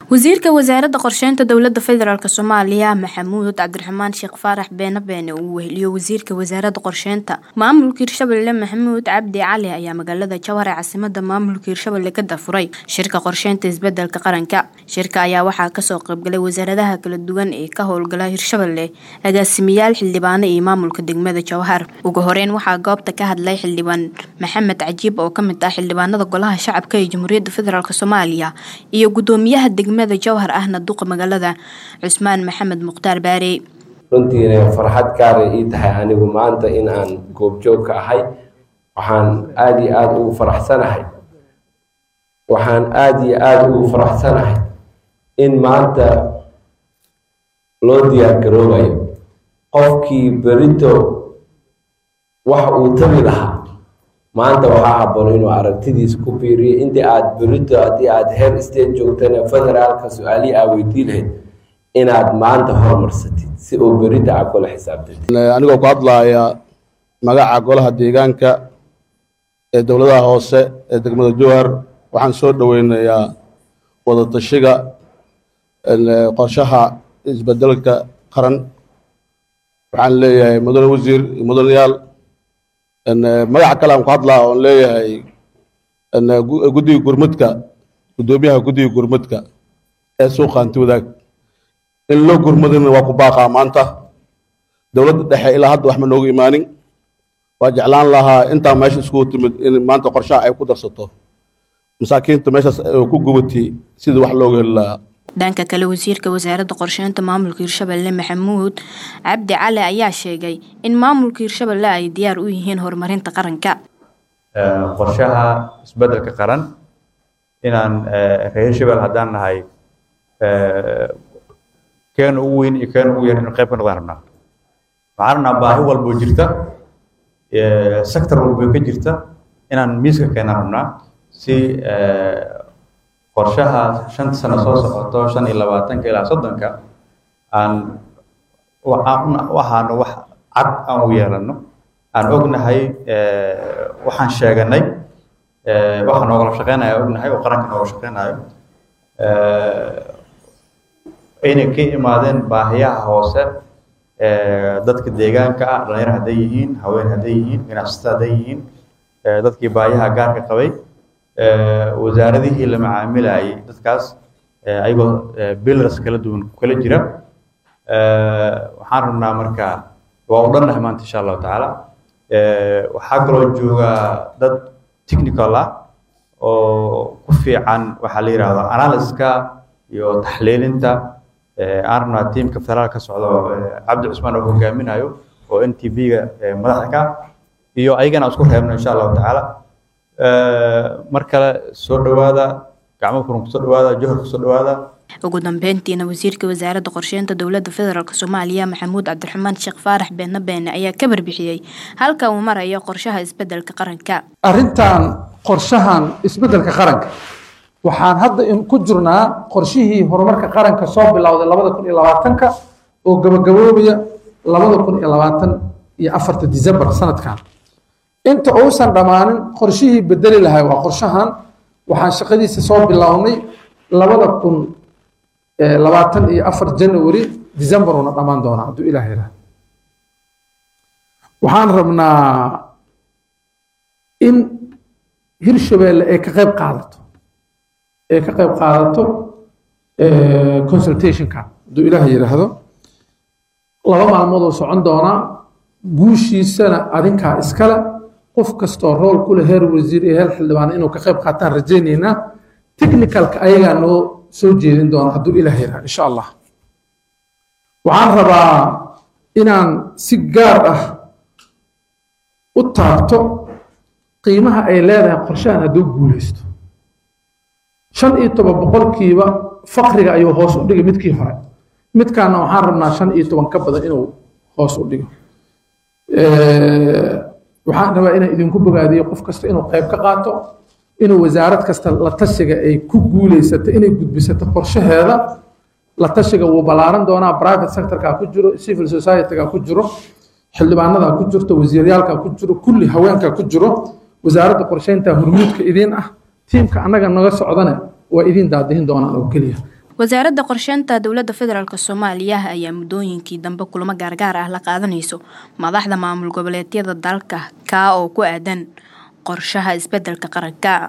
wasiirka wasaaradda qorsheynta dowladda federaalk Soomaaliya Maxamuud Cabdiraxmaan Sheekh Faarax Beene uu weheliyo wasiirka wasaaradda qorsheynta maamulka Hirshabelle Maxamuud Cabdi Cali ayaa magaalada Jowhar ee caasimadda maamulka Hirshabelle ka dafuray shirka qorsheynta isbeddelka qaranka. Shirka ayaa waxaa ka soo qayb galay wasaaradaha kala duwan ee ka howlgala Hirshabelle, agaasimayaal, xildhibaano iyo maamulka degmada Jowhar. Ugu horeyn waxaa goobta ka hadlay xildhibaan Maxamed Cajiib oo ka mid ah xildhibaanada golaha shacabka ee Jamhuuriyadda Federaalk Soomaaliya iyo gudoomiyaha degmada Jowhar ahna duqa magaalada Cusmaan Maxamed Muqtaar Baari. runtiina farxad gaar ah ii tahay anigu maanta in aan goobjoog ka ahay. waxaan aad iyo aad ugu faraxsanahay in maanta loo diyaar garoobayo qofkii berito waxa uu tabi lahaa. maanta waxaa habboon inuu aragtidiisa ku biiriyo intii aad berito haddii aad heer state joogtana federaalka su-aalihi aa weydiin lahayd inaad maanta horumarsatid si uu berito aa kula xisaabtid. anigoo ku hadlaaya magaca golaha deegaanka ee dowladaha hoose ee degmada Jowhar waxaan soo dhaweynayaa wada tashiga qorshaha isbeddelka qaran. waxaan leeyahay mudane wasiir iyo mudanayaal magaca kale aan ku hadlaa oon leeyahay guddiga gurmadka gudoomiyaha guddiga gurmadka ee suuqa hanti wadaag in loo gurmadina waa ku baaqaa maanta. dowladda dhexe ilaa hadda wax ma noogu imaanin. waa jeclaan lahaa intaa meesha iskugu timid in maanta qorshaha ay ku darsato masaakiinta meeshaas ku gubatay sidii wax looga heli lahaa. dhanka kale wasiirka wasaaradda qorsheynta maamulka Hirshabelle Maxamuud Cabdi Cali ayaa sheegay in maamulka Hirshabelle ay diyaar u yihiin horumarinta qaranka. qorshaha isbeddelka qaran inaan reer Hirshabelle haddaan nahay keen ugu weyn iyo keen ugu yar in qayb ka noqdaan rabnaa. waxaan rabnaa baahi walbo jirta sector walbo ka jirta inaan miiska keenaan rabnaa si qorshaha 5 sano soo socoto 25 ilaa 30 aan waxaan wax cad aan u yeelano aan ognahay waxaan sheeganay waxaan nooga shaqeynayo ognahay oo qaranka nooga shaqeynayo inay ka imaadeen baahiyaha hoose dadka deegaanka ah, dhalinyaro hadday yihiin, haween hadday yihiin, ganacsato hadday yihiin, dadkii baahiyaha gaarka qabay wasaaradihii la macaamilayay dadkaas ayagoo billars kala duwan kala jira. waxaan rabnaa marka waa u dhannahay maanta insha allahu tacaala. waxaa kaloo jooga dad technical ah oo ku fiican waxaa la yidhaahdo analyska iyo taxliilinta. aan rabnaa tiimka federaalka ka socdo Cabdi Cusmaan oo hogaaminayo oo NTB-ga madaxda ka iyo ayagana isku reebno insha allahu tacaala. markale soo dhawaada gacmo furan ku soo dhawaada Jowhar ku soo dhawaada. ugu dambeyntiina wasiirka wasaaradda qorsheynta dowladda federaalk Soomaaliya Maxamuud Cabdiraxmaan Sheekh Faarax Beene ayaa ka barbixiyay halka uu marayo qorshaha isbeddelka qaranka. arrintan qorshahan isbeddelka qaranka waxaan hadda ku jirnaa qorshihii horumarka qaranka soo bilowday 2020 oo gabagaboobaya 2024 December sanadkan. inta uusan dhamaanin qorshihii bedeli lahay waa qorshahan. waxaan shaqadiisa soo bilownay 2024 January December una dhamaan doona hadduu ilaahay yiraahdo. waxaan rabnaa in Hirshabelle ay ka qayb qaadato consultation-ka hadduu ilaahay yiraahdo. 2 maalmood oo socon doona. guushiisana adinkaa iskale. qof kastoo rool ku leh heer wasiir iyo heer xildhibaan inuu ka qayb qaataan rajaynaynaa. technicalka ayagaa noo soo jeedin doona hadduu ilaahay yiraahdo insha allah. waxaan rabaa inaan si gaar ah u taabto qiimaha ay leedahay qorshahan hadduu guuleysto. 15% faqriga ayuu hoos u dhigay midkii hore. midkaana waxaan rabnaa 15 ka badan inuu hoos u dhigo. waxaan rabaa inaan idinku bogaadiyo qof kasta inuu qayb ka qaato, inuu wasaarad kasta la tashiga ay ku guuleysato inay gudbisato qorshaheeda. la tashiga wuu ballaaran doonaa. private sector-ka ku jiro, civil society-ga ku jiro, xildhibaanada ku jirto, wasiiryaalka ku jiro, kulli haweenka ku jiro. wasaaradda qorsheynta hormuudka idin ah. tiimka annaga naga socdana waa idin daadihin doonaan oo keliya. wasaaradda qorsheynta dowladda federaalk Soomaaliya ayaa muddooyinkii dambe kulamo gaargaar ah la qaadanayso madaxda maamul goboleedyada dalka oo ku aadan qorshaha isbeddelka qaranka.